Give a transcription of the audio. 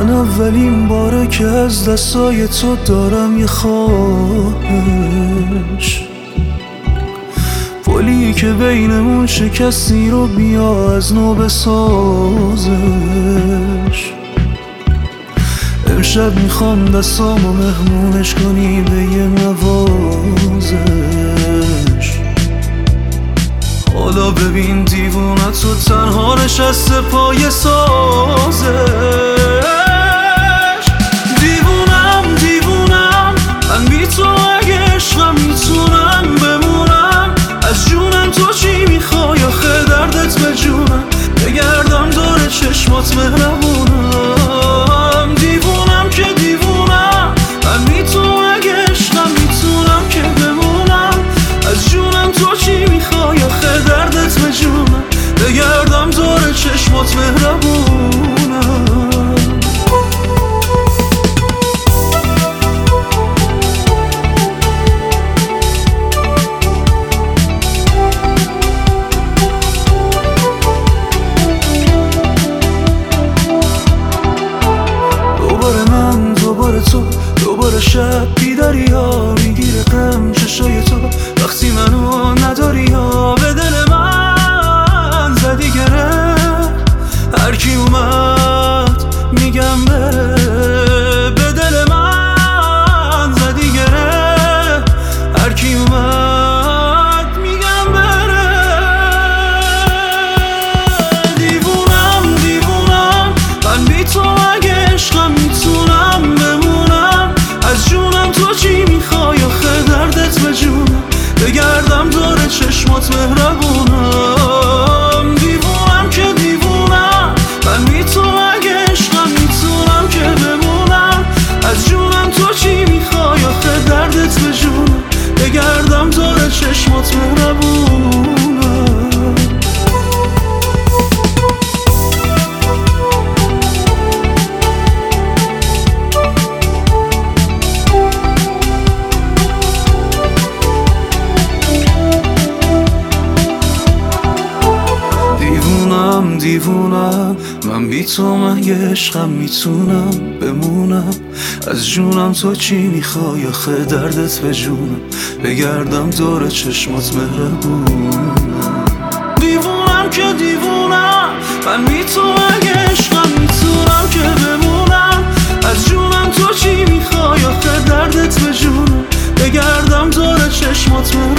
من اولین باره که از دستای تو دارم یه خواهش، پلی که بینمون شکستی رو بیا از نو بسازش. امشب میخوام دستامو مهمونش کنی به یه نوازش. حالا ببین دیوونه تو تنها نشسته پای سازش. دیوونم من بی تو اگه عشقم میتونم بمونم. از جونم تو چی میخوای آخه دردت به جونم، بگردم دور چشمات مهربونم. دیوونم که دیوونم من بی تو اگه عشقم میتونم که بمونم. از جونم تو چی میخوای آخه دردت به جونم، بگردم دور چشمات مهربونم. دوباره تو دوباره شب بیداری ها میگیره غم چشای تو وقتی منو نداری ها. به دل من زدی گره هر کی اومد میگم بره. به دل من زدی گره هر کی اومد میگم بره. دیوونم من بی تو اگه عشقم میتونم بمونم. از جونم تو چی میخوای آخه دردت به جونم، بگردم دور چشمات مهربونم. دیوونم که دیوونم من بی تو اگه عشقم میتونم که بمونم. از جونم تو چی میخوای آخه دردت به جونم، بگردم دور چشمات مهربونم. دیوونم من بی تو مگه عشقم میتونم بمونم. از جونم تو چی میخوای آخه دردت به جونم، بگردم دور چشمات مهربونم. دیوونم که دیوونم من بی تو مگه عشقم میتونم که بمونم. از جونم تو چی میخوای آخه دردت به جونم، بگردم دور چشمات مهربونم.